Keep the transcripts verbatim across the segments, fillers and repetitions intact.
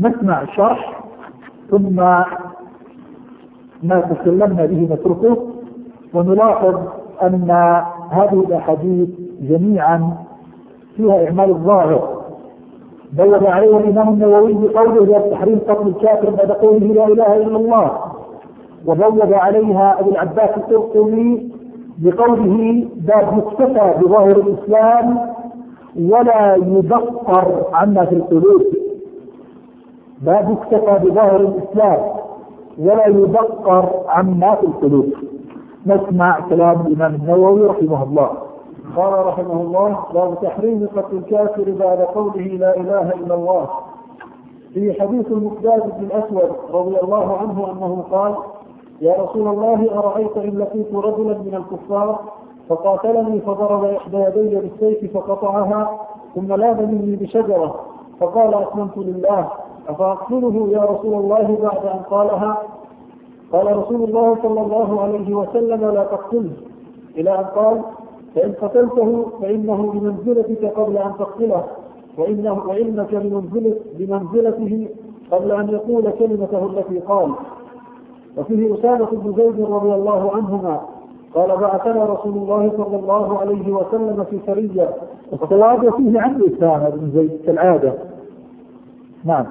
نسمع الشرح ثم ما تكلمنا به نتركه، ونلاحظ أن هذه الأحاديث جميعا فيها إعمال الظاهر. بوّب عليه الإمام النووي بقوله التحريم قتل الكافر بعد قوله لا إله إلا الله، وبوّب عليها أبو العباس القرطبي بقوله باب يكتفى بظاهر الإسلام ولا يدقر عما في القلوب. باب يكتفى بظاهر الإسلام ولا يدقر عما في القلوب. نسمع كلام الإمام النووي رحمه الله. قال رحمه الله: باب تحريم قتل الكافر بعد قوله لا إله إلا الله. في حديث المقداد بن الأسود رضي الله عنه أنه قال: يا رسول الله، أرأيت إن لقيت رجلا من الكفار فقاتلني فضرب إحدى يدي بالسيف فقطعها ثم لاذ مني بشجرة فقال أسلمت لله، أفأقتله يا رسول الله بعد أن قالها؟ قال رسول الله صلى الله عليه وسلم: لا تقتله، إلى أن قال: فإن قتلته فإنه بمنزلتك قبل أن تقتله، وإنه وإنك بمنزلة بمنزلته قبل أن يقول كلمته التي قال. وفيه أسامة بن زيد رضي الله عنهما قال: بعثنا رسول الله صلى الله عليه وسلم في سرية. الصواب فيه عن أسامة بن زيد كالعادة. نعم.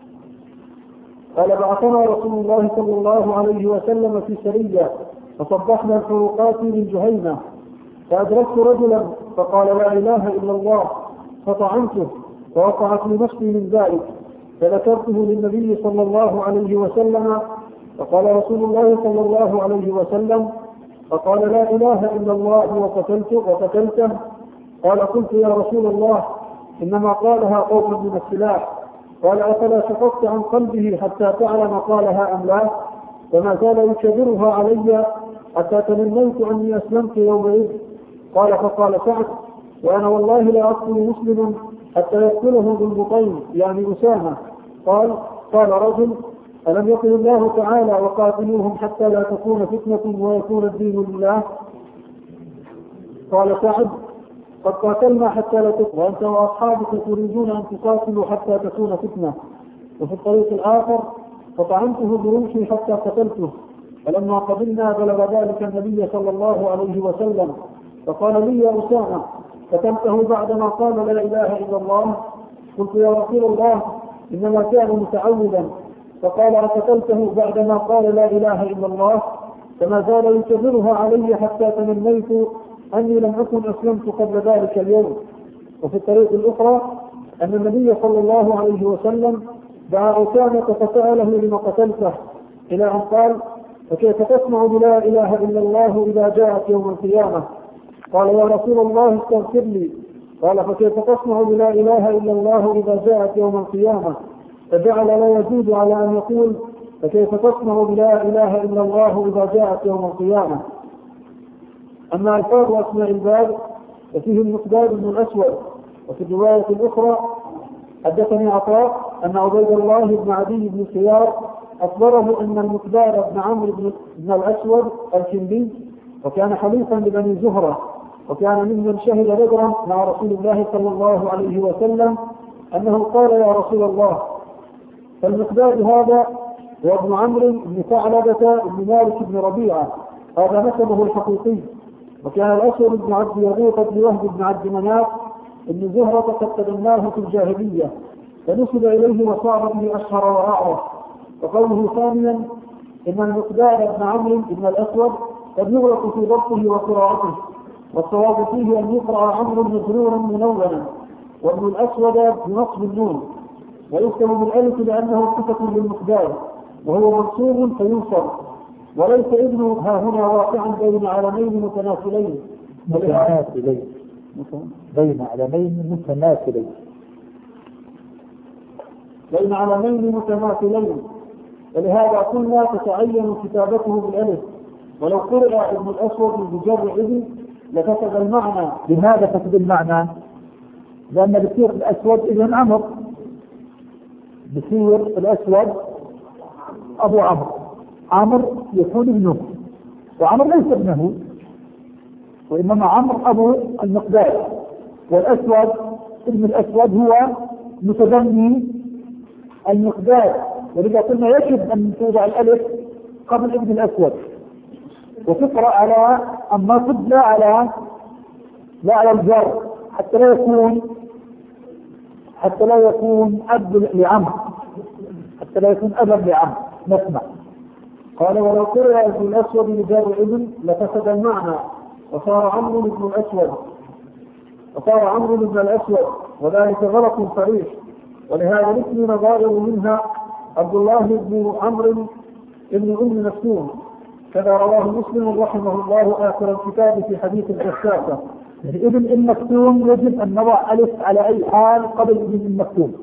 قال: بعثنا رسول الله صلى الله عليه وسلم في سرية فصبحنا الفروقات من جهينة، فأدركت رجلا فقال لا إله إلا الله فطعنته فوقعت لي نفسي من ذلك، فذكرته للنبي صلى الله عليه وسلم فقال رسول الله صلى الله عليه وسلم: فقال لا إله إلا الله وقتلته وقتلته. قال: قلت يا رسول الله، إنما قالها قوم من السلاح. قال: أفلا شققت عن قلبه حتى تعلم قالها أم لا؟ فما زال يكبرها علي حتى تمنيت أني أسلمت يومئذ. قال: فقال سعد: وأنا والله لا أقتل مسلم حتى يقتله ذو البطين، يعني أسامة. قال: قال رجل: ألم يقل الله تعالى: وقاتلوهم حتى لا تكون فتنة ويكون الدين لله؟ قال سعد: قد قاتلنا حتى لا تكون، وأنت وأصحابك تريدون أن تقاتلوا حتى تكون فتنة. وفي الطريق الآخر: فطعنته برمحي حتى قتلته، فلما قبلنا بلغ ذلك النبي صلى الله عليه وسلم فقال لي: يا أسامة، قتلته بعدما قال لا إله إلا الله؟ قلت: يا رسول الله، إنما كان متعودا. فقال: أقتلته بعدما قال لا إله إلا الله؟ فما زال يكررها علي حتى تمنيت أني لم أكن أسلمت قبل ذلك اليوم. وفي الطريق الأخرى أن النبي صلى الله عليه وسلم دعا أسامة فسأله لما قتلته، إلى أن قال: فكيف تسمع بلا إله إلا الله إذا جاءت يوم القيامة؟ قال: يا رسول الله، استغفر لي. قال: فكيف تسمع بلا إله إلا الله إذا جاءت يوم القيامة؟ فجعل لا يزيد على أن يقول: فكيف تسمع بلا إله إلا الله إذا جاءت يوم القيامة. أما ألفاظ أسماء الباب ففيه المقداد بن الأسود. وفي الرواية الأخرى: حدثني عطاء أن عبيد الله بن عدي بن خيار أخبره أن المقداد بن عمرو بن الأسود الكندي، وكان حليفا لبني زهرة، وكان ممن شهد بدرا مع رسول الله صلى الله عليه وسلم، أنه قال: يا رسول الله. فالمقداد هذا هو ابن عمرو بن ثعلبة بن مالك بن ربيعة، هذا نسبه الحقيقي. وكان الأسود بن عبد يغوث بن وهب بن عبد مناف بن زهرة قد تبناه في الجاهلية، فنسب إليه وصار به أشهر وأعرف. وقوله ثانيا إن المقداد بن عمرو بن الأسود قد يغلق في ضبطه وقراءته، والصواب فيه أن يقرأ عمرو مجرورا منونا، وابن الأسود بنصب النون، ويكتب بالألف لأنه صفة للمقداد، وهو منصوب فينصب، وليس ابنه ها هنا واقعا بين علمين متناسلين متماثلين بين علمين متماثلين بين علمين متماثلين ولهذا قلنا تتعين كتابته بالألف، ولو قرأ ابن الأسود بجر ابن لفسد المعنى. لماذا فسد المعنى؟ لأن بصير الأسود ابن عمرو، بصير الأسود أبو عمرو، عمرو يكون ابنه، وعمرو ليس ابنه، وإنما عمرو أبو المقداد، والأسود ابن الأسود هو متبني المقداد، ولذا قلنا يجب أن توضع الألف قبل ابن الأسود وتقرأ على النصب لا على لا على الجر، حتى لا يكون حتى لا يكون أب لعم حتى لا يكون أبا لعم. نسمع. قال ولو قرأ ابن الأسود لجار ابن لفسد المعنى وصار عمرو بن الأسود وصار عمرو بن الأسود وذلك غلط صريح. ولهذا الاسم نظائر منها عبد الله بن عمرو بن أم مكتوم، كذا رواه مسلم رحمه الله آخر الكتاب في حديث الجساسة. يعني ابن ام مكتوم يجب ان نضع الف على اي حال قبل ابن ام مكتوم،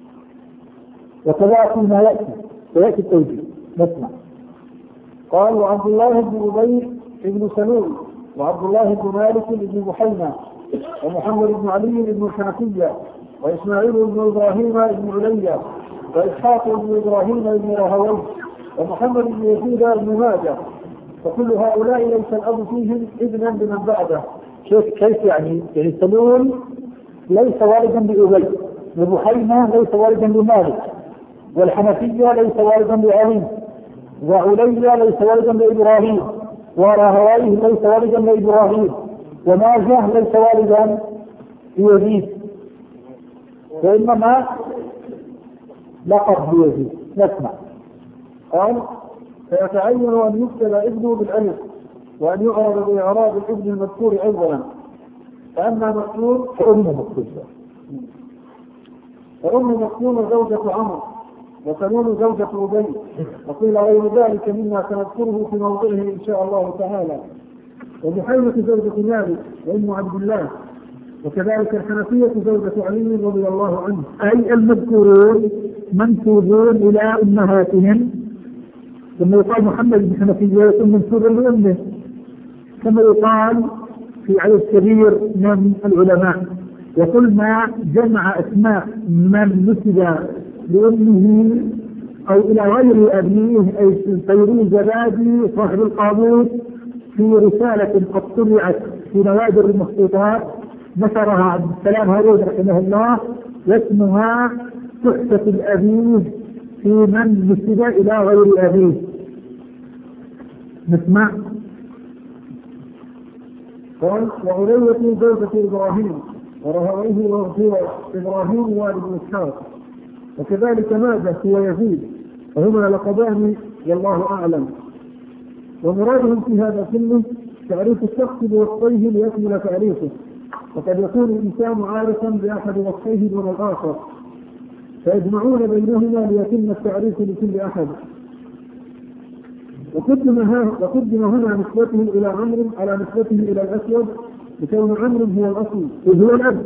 وكذا فيما ياتي وياتي التوجيه. نسمع. قال وعبد الله بن ابي بن سلول وعبد الله بن مالك بن بحينا ومحمد بن علي بن الحنفية واسماعيل بن ابراهيم بن عليا واسحاق بن ابراهيم بن راهويه ومحمد بن يزيد بن ماجه، فكل هؤلاء ليس الاب فيهم ابنا لمن بعده. شوف كيف يعني يعني سلول ليس والدا لأبي، وبحينا ليس والدا لمالك، والحنفية ليس والدا لعلي، وعليا ليس والدا لإبراهيم، وراهويه ليس والدا لإبراهيم، وماجه ليس والدا ليزيد، وإنما لقب ليزيد. نسمع. قال فيتعين أن يكتب ابنه بالألف وأن يعرض بإعراب الابن المذكور أولا، فأما مكتوم فأم مكتوم فأم مكتوم زوجة عمرو وسلول زوجة أبي، وقيل غير ذلك مما سنذكره في موضعه إن شاء الله تعالى. وبحيرة زوجة مالك وأم عبد الله، وكذلك الحنفية زوجة علي رضي الله عنه. أي المذكورون منسوبون إلى أمهاتهم، ثم يقال محمد بن حنفية يكون منسوبا لأمه، كما يقال في عدد كبير من العلماء. وكل ما جمع اسماء من نسب لأمه أو إلى غير أبيه، أي الفيروز زبادي صاحب القاموس في رسالة قد طبعت في نوادر المخطوطات نشرها عبد السلام هارون رحمه الله، واسمها تحفة الأبيه في من نسب إلى غير أبيه. نسمع. قال وعلية زوجة إبراهيم ورهويه وهو إبراهيم والد إسحاق، وكذلك ماجه هو يزيد، وهما لقبان والله أعلم. ومرادهم في هذا كله تعريف الشخص بوصفيه ليكمل تعريفه، وقد يكون الإنسان عارفا بأحد وصفيه دون الآخر، فيجمعون بينهما ليتم التعريف لكل أحد. وقدم هنا نسبته إلى عمرو على نسبته إلى الأسود، لكون عمرو هو الأصل وهو الأب.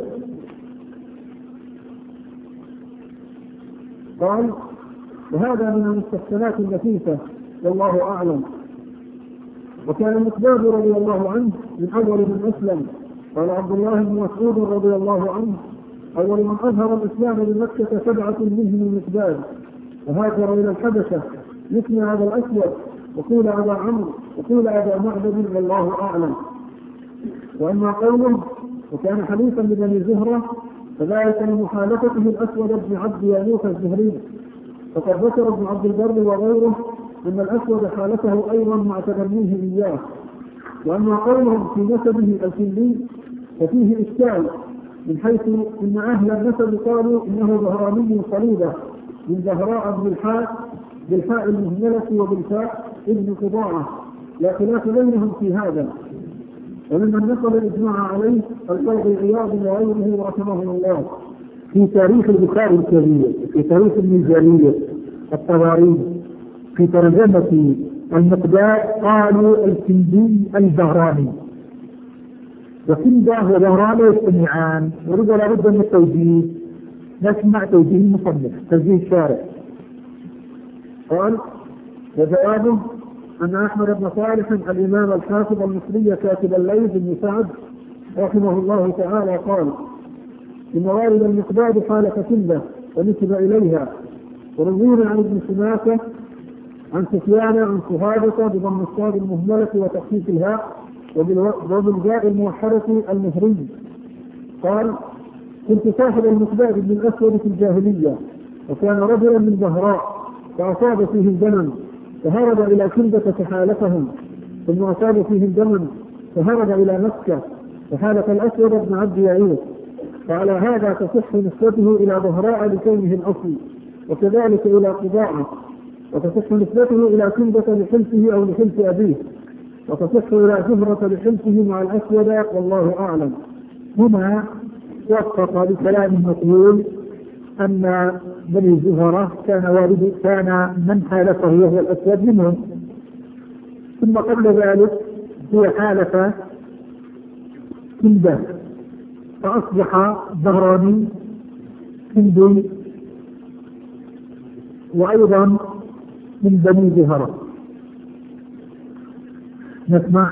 قال وهذا من المستحسنات اللطيفة والله أعلم. وكان المقداد رضي الله عنه من أول من أسلم. قال عبد الله بن مسعود رضي الله عنه أول من أظهر الإسلام بمكة سبعة منهم المقداد، وهاجر إلى الحبشة مثل هذا الأسود، وقيل أبا عمرو وقيل أبا معبد والله أعلم. وأما قوله وكان حليفا لبني زهرة فذلك لمخالفته الأسود بن عبد يانوس الزهري، فقد ذكر ابن عبد البر وغيره أن الأسود خالفه أيضا مع تبنيه إياه. وأما قولهم في نسبه الكلي ففيه إشكال، من حيث أن أهل النسب قالوا إنه زهراني صليبة من زهراء بن الحاء بالحاء المهملة وبالفاء ابن قضاعة، لا خلاف بينهم في هذا. وممن نقل الإجماع عليه القاضي عياض وغيره رحمه الله في تاريخ البخاري الكبير، في تاريخ الميزانية الطبري، في ترجمة المقداد قالوا الكندي الزهراني، وكنده وزهراني يجتمعان، ورجع لابد من التوجيه. نسمع توجيه المصنف توجيه الشارع. قال وجوابه أن أحمد بن صالح الإمام الحافظ المصري كاتب الليث بن سعد رحمه الله تعالى قال إن والد المقداد خالف كله ونسب إليها. وروينا عن ابن سماكة عن سفيان عن صهابة بضم الصاد المهملة وتخفيف الهاء وبالجاء الموحدة المهري قال كنت صاحب المقداد بن الأسود في الجاهلية، وكان رجلا من بهراء فأصاب فيه الدم فهرب إلى كندة فحالفهم، ثم أصاب فيه الدم فهرب إلى مكة فحالف الأسود بن عبد يعيق، فعلى هذا تصح نسبته إلى بهراء لكونه الأصل، وكذلك إلى قضاءه، وتصح نسبته إلى كندة لحلفه أو لحلف أبيه، وتصح إلى زهرة لحلفه مع الأسود، والله أعلم. هنا وفق بكلام المقول أن بني زهرة كان والد كان من حالفه وهو الأسود منهم، ثم قبل ذلك هو حالف كندة فأصبح ظهراني كندي وأيضا من بني زهرة. نسمع.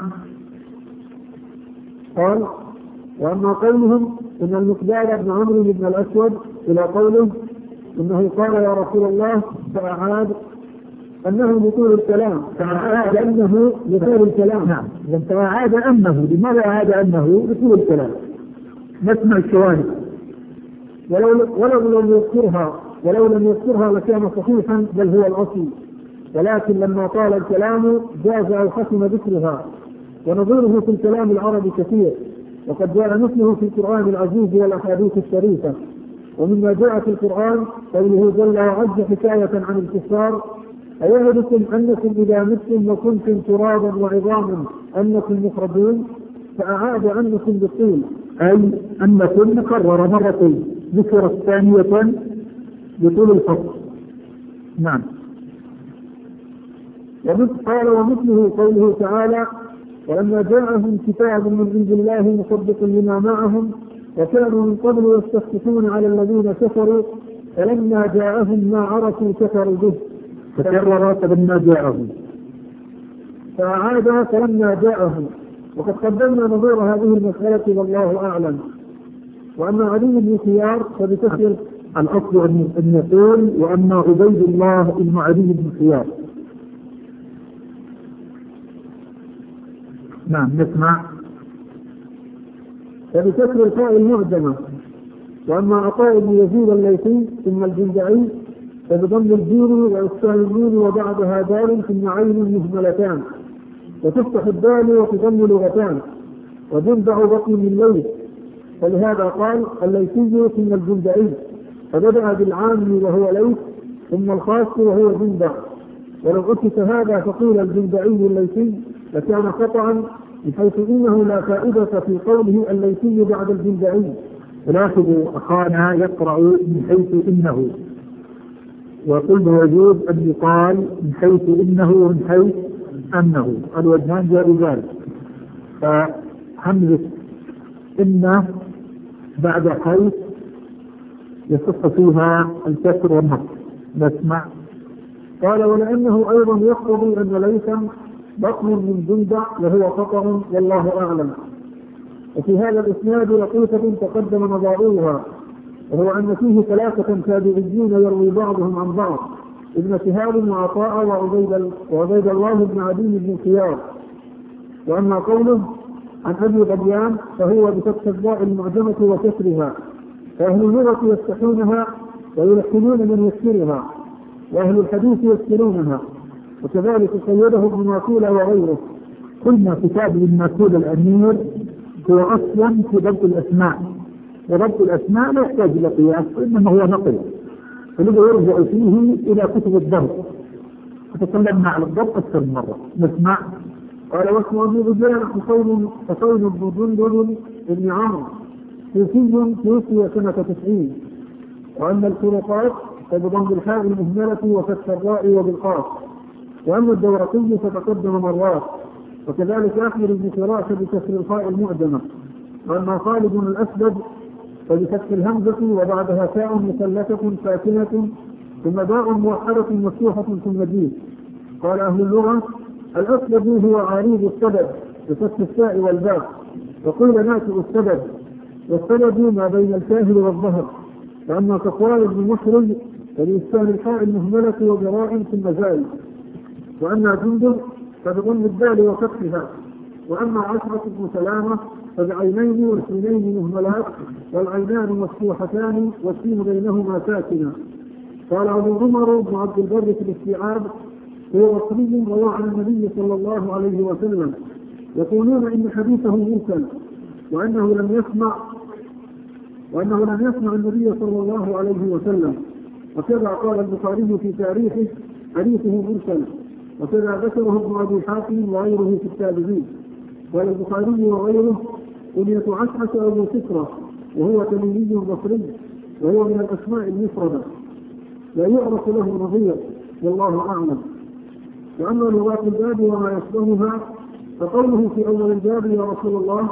قال: وأما قولهم إن المقداد بن عمرو بن الأسود إلى قوله إنه قال يا رسول الله فأعاد أنه لطول الكلام، فأعاد أنه لطول الكلام. نعم، فأعاد أنه، لماذا أعاد أنه لطول الكلام؟ نسمع الشواهد. ولو ولو لم يذكرها ولو لم يذكرها لكان صحيحا، بل هو الأصل، ولكن لما طال الكلام جاز أو حسن ذكرها، ونظيره في الكلام العربي كثير، وقد جاء مثله في القرآن العزيز والأحاديث الشريفة. ومما جاء في القرآن قوله جل وعز حكاية عن الكفار: أيعدكم أنكم إذا متم وكنتم ترابا وعظاما أنكم مخرجون، فأعاد أنكم بالطول، أي أنكم كرر مرتين، ذكر الثانية بطول الفصل. نعم. قال: ومثله قوله تعالى: ولما جاءهم كتاب من عند الله مصدق لما معهم وكانوا من قبل يستفتحون على الذين كفروا فلما جاءهم ما عرفوا كفروا به، فكرر فلما جاءهم، فأعاد فلما جاءهم. وقد قدمنا نظير هذه المسألة والله أعلم. وأما علي بن خيار فبكثر الأصل أن يقول وأما عبيد الله بن علي بن خيار. نعم. نسمع. فبكسر الفاء المعجمة. وأما عطاء بن يزيد الليثي ثم الجندعي فبضم الجيم وإسكان النون وبعدها دال ثم عين مهملتان، وتفتح الدال وتضم لغتان، وجندع بطن من ليث، فلهذا قال الليثي ثم الجندعي، فبدأ بالعام وهو ليث ثم الخاص وهو جندع. ولو أثبت هذا فقيل الجندعي الليثي لكان قطعا، بحيث إنه لا فائدة في قوله الليثي بعد الجندعي. لاحظوا أخانا يقرأ من حيث إنه، وقلنا يجوز أن يقال من حيث إنه ومن حيث أنه، الوجهان جاءوا ذلك. فهمزة إن بعد حيث يصح فيها الكسر والنصب. نسمع. قال: ولأنه أيضا يقتضي أن ليثا بطن من جندع وهو خطر، والله أعلم. وفي هذا الإسناد لطيفة تقدم مضاعفها، وهو أن فيه ثلاثة تابعيين يروي بعضهم عن بعض: ابن شهاب وعطاء وعبيد وعبيد الله بن عدي بن خيار. وأما قوله عن أبي غبيان فهو بفتح الضاء المعجمة وكسرها، فأهل اللغة يفتحونها ويلحنون من يكسرها، وأهل الحديث يكسرونها، وكذلك قيده ابن ماكول وغيره. قلنا كتاب ابن ماكول الأمير هو أصلا في ضبط الأسماء، وضبط الأسماء لا يحتاج إلى قياس، إنما هو نقل، فلذا يرجع فيه إلى كتب الضبط، فتكلمنا على الضبط أكثر من مرة. نسمع. قال: واسم أبي غبيان حسين حسين بن جندب بن عمرو كوفي توفي سنة تسعين. وأما الفروقات فبضم الحاء المهملة وفتح الراء وبالقاف. وأما الدورقي فتقدم مرات، وكذلك أحمد بن فراش بكسر الخاء المعجمة. وأما خالد بن الأسود فبفتح الهمزة وبعدها تاء مثلثة ساكنة ثم باء موحدة مفتوحة ثم جيم. قال أهل اللغة: الأسود هو عريض السبب بفتح التاء والباء، وقيل ناتئ السبب، والسبب ما بين الكاهل والظهر. وأما صفوان بن محرج فبإسكان الحاء المهملة وبراء ثم زاي. وأما جندب فبضم الدال وفتحها. وأما عشرة بن سلامة فبعينين والسينين مهملات والعينان مفتوحتان والسين بينهما ساكنة. قال أبو عمر بن عبد البر في الاستيعاب: هو مصري روى عن النبي صلى الله عليه وسلم، يقولون إن حديثه مرسل وأنه لم يسمع وأنه لم يسمع النبي صلى الله عليه وسلم. وكذا قال البخاري في تاريخه: حديثه مرسل. وكذا ذكره ابن أبي حاتم وغيره في التابعين. قال البخاري وغيره: كنية عشعة أبو سكرة، وهو تميمي بصري، وهو من الأسماء المفردة لا يعرف له نظير، والله أعلم. وأما لغات الباب وما يشبهها فقوله في أول الباب: يا رسول الله،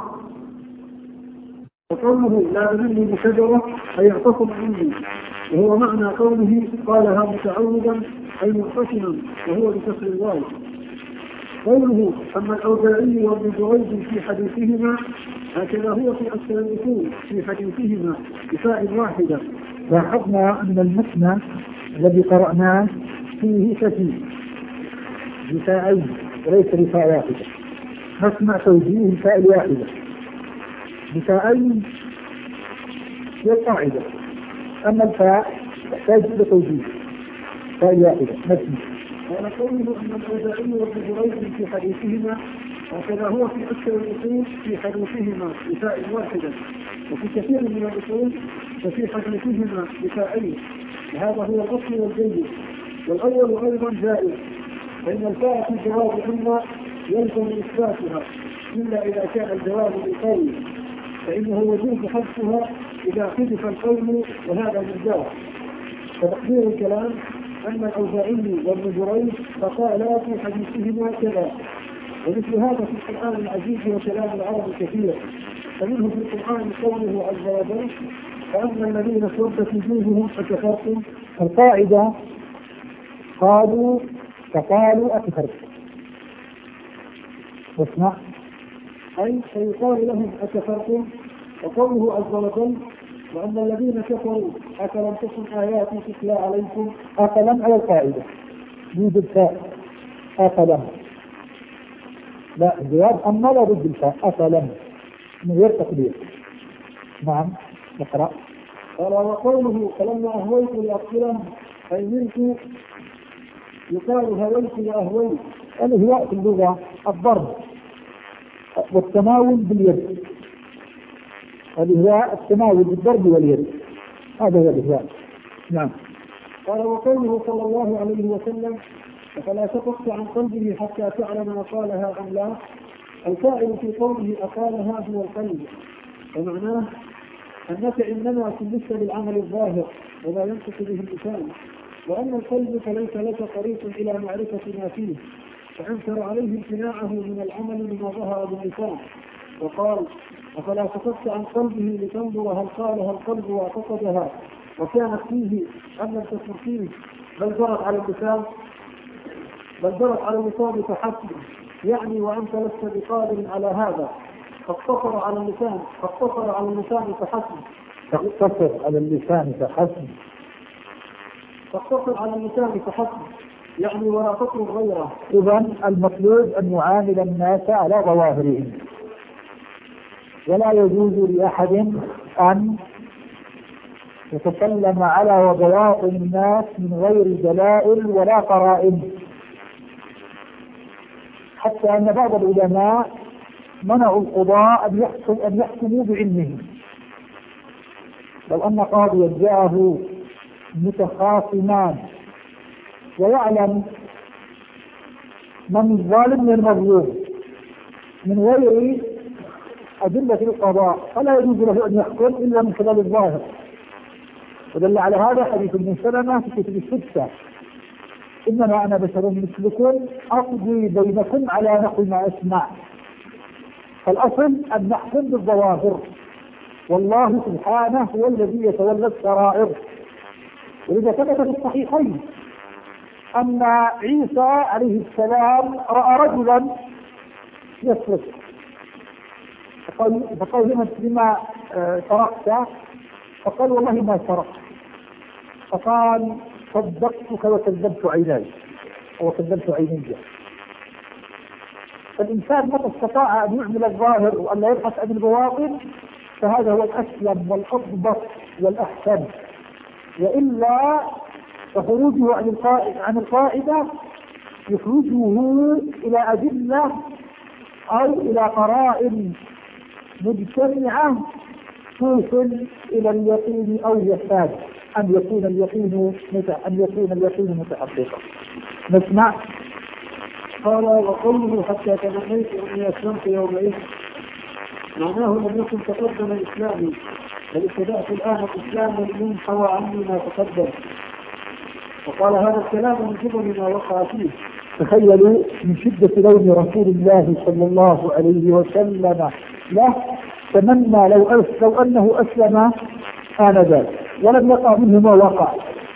وقوله: لا مني بشجرة أي اعتصم مني، وهو معنى قوله قالها متعودا أي منقسما، وهو بكسر الواو. قوله: أما الأوزاعي وابن جريج في حديثهما هكذا هو في أكثر الأصول في حديثهما بفاء واحدة. لاحظنا أن المثنى الذي قرأناه فيه كثير بفاءين وليس بفاء واحدة. نسمع توجيه الفاء الواحدة بفاءين هي القاعدة، أما الفاء تحتاج إلى توجيه فاء واحدة. نسمع. قال قوله: أن الأوزاعي وابن جريج في حديثهما هكذا هو في أكثر الأصول في حديثهما بفاء واحدة، وفي كثير من الأصول ففي حديثهما بفاءين، وهذا هو الأصل والجيد. والأول أيضا جائز، فإن الفاء في جواب أما يلزم إثباتها إلا إذا كان الجواب بالقول، فإنه يجوز حذفها إذا حذف القول، وهذا مجاز. فتقدير الكلام: أما الأوزاعي وابن جريج فقالا في حديثهما كذا. ومثل هذا في القرآن العزيز وكلام العرب كثير، فمنه في القرآن قوله عز وجل: فأما الذين اسودت وجوههم أكفرتم. القاعدة قالوا فقالوا أكفرتم. اسمع: أي فيقال لهم أكفرتم. وقوله عز وجل: وأما الذين كفروا أفلم تكن آياتي تتلى عليكم. أفلم على القاعدة يوجد فاء أفلم، لا الجواب أما لا ضد الفاء أفلم من غير تقدير. نعم اقرأ. قال: وقوله: فلما أهويت لأقتله أي منك، يقال هويت وأهويت. الإهواء في اللغة الضرب والتناول باليد. الإهواء التناول بالضرب واليد، هذا هو الإهواء. نعم. قال: وقوله صلى الله عليه وسلم: فلا تقص عن قلبه حتى تعلم أقالها أم لا. الفاعل في قوله أقالها هو القلب، ومعناه أنك إنما كلفت بالعمل الظاهر وما ينطق به اللسان، وأن القلب فليس لك طريق إلى معرفة ما فيه، فأنكر عليه امتناعه من العمل لما ظهر باللسان، وقال: أفلا تقص عن قلبه لتنظر هل قالها القلب واعتقدها وكانت فيه أم لم تكن فيه، بل جرت على اللسان بل جرت على اللسان فحسب، يعني وأنت لست بقادر على هذا، فاقتصر على اللسان فاقتصر على اللسان فحسب فاقتصر على اللسان فحسب فاقتصر على اللسان فحسب يعني ولا تطلب غيره. إذن المطلوب أن يعامل الناس على ظواهرهم، ولا يجوز لأحد أن يتكلم على وبواطن الناس من غير دلائل ولا قرائن، حتى أن بعض العلماء منعوا القضاء أن يحكم أن يحكموا بعلمهم. لو أن قاضيا جاءه متخاصمان ويعلم من الظالم من المظلوم من غير أدلة القضاء، فلا يجوز له أن يحكم إلا من خلال الظاهر. ودل على هذا حديث ابن سلمة في كتب الستة: إنما أنا بشر مثلكم أقضي بينكم على نحو ما أسمع. فالأصل أن نحكم بالظواهر، والله سبحانه هو الذي يتولى السرائر. وإذا ثبت في الصحيحين أن عيسى عليه السلام رأى رجلا يسرق، فقال لما لما سرقت؟ فقال والله ما سرقت. فقال صدقتك وكذبت عيناي وكذبت عيني. فالإنسان متى استطاع أن يعمل الظاهر وأن لا يبحث عن البواطن فهذا هو الأسلم والأضبط والأحسن، وإلا فخروجه عن القاعدة عن القاعدة يخرجه إلى أدلة أو إلى قرائن مجتمعة توصل إلى اليقين أو يحتاج أن يكون اليقين أن يكون اليقين متحققا. نسمع. قال وقوله حتى تمنيت أني أسلمت يومئذ معناه لم يكن تقدم الإسلام بل ابتدأت الآن الإسلام من حوى عني ما تقدم. وقال هذا الكلام من جبل ما وقع فيه. تخيلوا من شدة لون رسول الله صلى الله عليه وسلم له تمنى لو, لو أنه أسلم آنذاك ولم يقع منه ما وقع.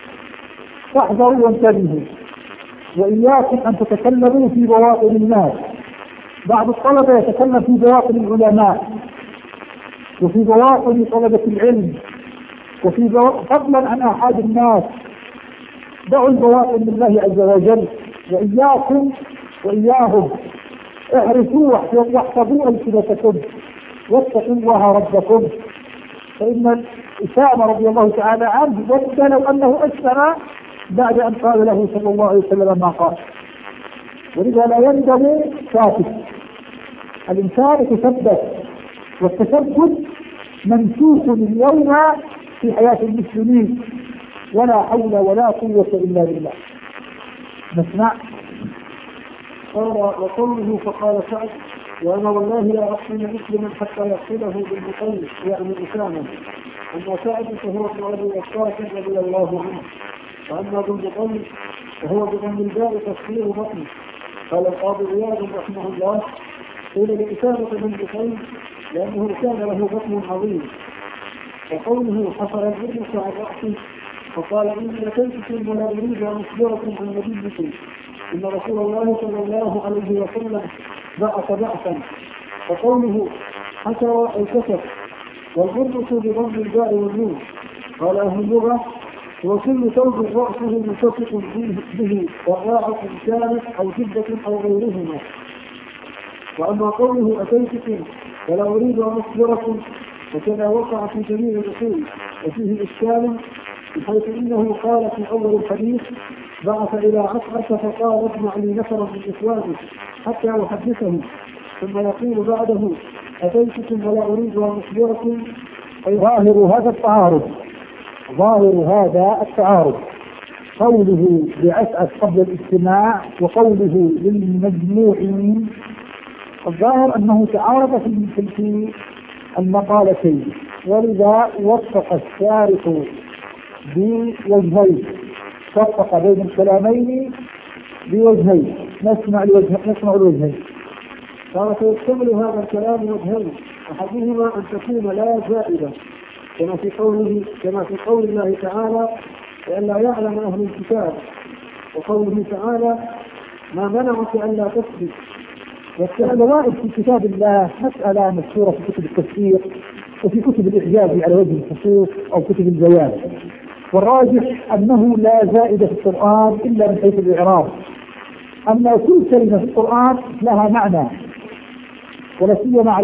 فاحذروا وانتبهوا وإياكم أن تتكلموا في بواطن الناس. بعض الطلبة يتكلم في بواطن العلماء وفي بواطن طلبة العلم وفي فضلا عن أحد الناس. دعوا البواطن لله عز وجل وإياكم وإياهم. اعرفوا واحفظوا ألسنتكم واتقوا الله ربكم. فإن أسامة رضي الله تعالى عنه ود لو أنه أسلم بعد أن قال له صلى الله عليه وسلم ما قال. ولذا لا يندم ساكت. الإنسان يتثبت والتثبت منسوخ اليوم في حياة المسلمين ولا حول ولا قوة إلا بالله. نسمع. قال وقوله فقال سعد وأنا والله لا أحسن مسلما حتى يقتله بالمطيب يعني أسامة. أما سعد فهو ابن أبي وقاص رضي الله عنه. وأما بالمطيب فهو بضم الباء تفسير بطن. قال القاضي عياض رحمه الله قيل لأسامة بن بطيب لأنه كان له بطن عظيم. وقوله حصل الرجس عن رأسه فقال إني أتيتكم ولا أريد أن أخبركم عن نبيكم إن رسول الله صلى الله عليه وسلم بعث بعثا. وقوله حشر أو كسر والبرص بضم الباء والنون. قال أهل اللغة هو كل ثوب رأسه ملتصق به وراعة كانت أو جدة أو غيرهما. وأما قوله أتيتكم ولا أريد أن أخبركم فكذا وقع في جميع الأصول وفيه إشكال بحيث إنه قال في أول الحديث بعث إلى عشرة فقال اجمع لي نفرا من إخوانه حتى أحدثهم ثم يقول بعده أتيتكم ولا أريد أن أخبركم. أي ظاهر هذا التعارض ظاهر هذا التعارض قوله بعثة قبل الاجتماع وقوله للمجموعين. الظاهر أنه تعارض في المقالتين ولذا وفق الشارح بوجهين وفق بين الكلامين بوجهين. نسمع الوجه نسمع الوجهين. قال فيحتمل هذا الكلام وجهين أحدهما أن تكون لا زائدة كما في قوله كما في قول الله تعالى لئلا يعلم أهل الكتاب وقوله تعالى ما منعك ألا تكذب. والوائد في كتاب الله مسألة مشهورة في كتب التفسير وفي كتب الإعجاز على وجه الخصوص أو كتب البيان. والراجح أنه لا زائدة في القرآن إلا من حيث الإعراب. أما كل كلمة في القرآن لها معنى ولا سيما